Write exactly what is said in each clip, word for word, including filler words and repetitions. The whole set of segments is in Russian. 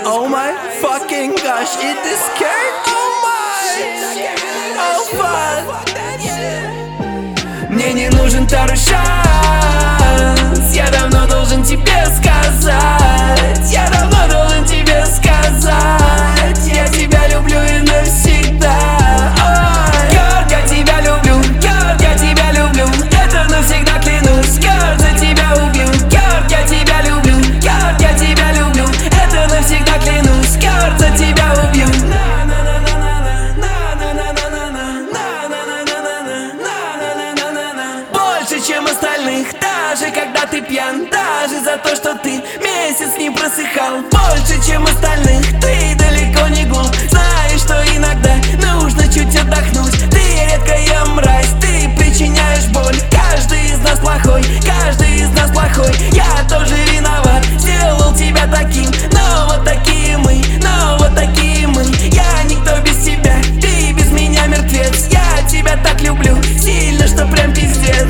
Oh my fucking gosh, it is scared. Oh my, oh fuck. Мне не нужен второй шанс. Я давно должен тебе сказать. Я давно должен тебе сказать. Я тебя люблю и навсегда. Ой, Girl, я тебя люблю. Girl, я тебя люблю. Это навсегда клянусь. Girl, за тебя убью. Girl, я тебя люблю. Girl, я тебя люблю. Это навсегда клянусь. Girl, за тебя убью. Больше, чем остальных, даже когда ты пьян. Даже за то, что ты месяц не просыхал. Больше, чем остальных, ты далеко не глуп. Знаешь, что иногда нужно чуть отдохнуть. Ты редкая мразь, ты причиняешь боль. Каждый из нас плохой, каждый из нас плохой. Я тоже виноват, сделал тебя таким. Но вот такие мы, но вот такие мы. Я никто без тебя, ты без меня мертвец. Я тебя так люблю, сильно, что прям пиздец.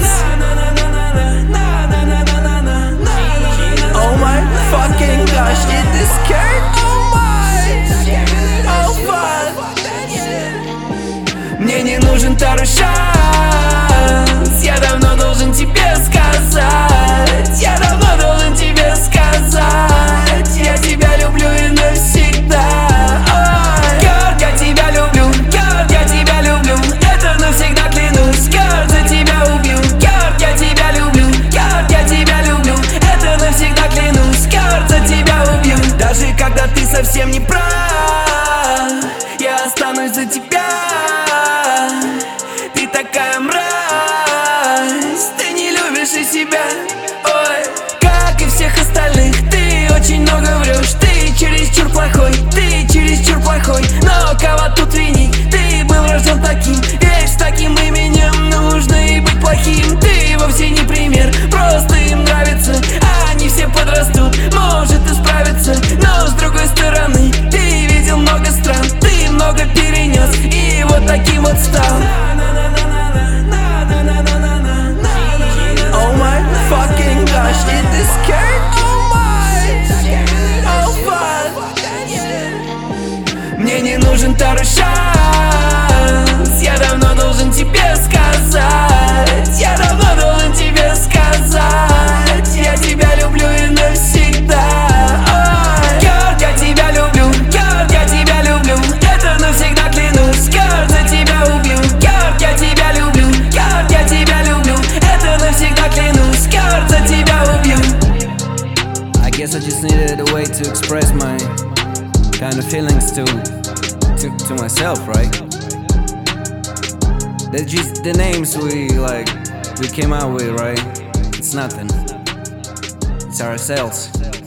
Oh my fucking gosh, it is scared. Oh my, oh fuck. Мне не нужен второй шанс. Я давно должен тебе сказать. Я давно должен тебе сказать. Я тебя люблю и навсегда. Ой, Girl, я тебя люблю. Girl, я тебя люблю. Это навсегда клянусь. Girl, за тебя убью. Girl, я тебя люблю. Girl, я тебя люблю. Это навсегда клянусь. Girl, за тебя убью. Даже когда ты совсем не прав, я останусь за тебя. Ты такая мразь, ты не любишь и себя. Ой, как и всех остальных, ты очень много врешь. Ты чересчур плохой, ты чересчур плохой. Но кого тут винить? Ты был рожден таким, ведь с таким именем нужно и быть плохим. Ты вовсе не пример, просто им нравится. Они все подрастут, может и справиться. Но с другой стороны, ты видел много стран, ты много перенес и вот таким вот стал. Oh my fucking gosh, it is scared. Oh my, oh fuck. Мне не нужен второй шанс. Я давно должен тебе сказать. Я давно должен тебе сказать. Я тебя люблю и навсегда. Ой, Girl, я тебя люблю. Girl, я тебя люблю. Это навсегда клянусь. Girl, за тебя убью. Girl, я тебя люблю. Girl, я тебя люблю. Это навсегда клянусь. Girl, за тебя убью. I guess I just needed a way to express my kind of feelings to to, to myself, right? That's just the names we like we came out with, right? It's nothing. It's ourselves.